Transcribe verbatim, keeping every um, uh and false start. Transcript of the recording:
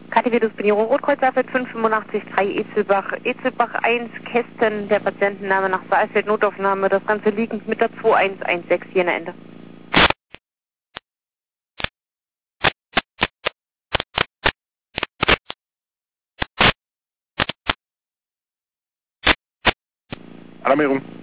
K T W Duspinierung Rotkreuz A F fünf fünfundachtzig drei Ezelbach, Ezelbach eins, Kästen, der Patientenname nach Saalfeld, Notaufnahme, das Ganze liegend mit der zwei eins eins sechs, hier ein Ende. Alarmierung.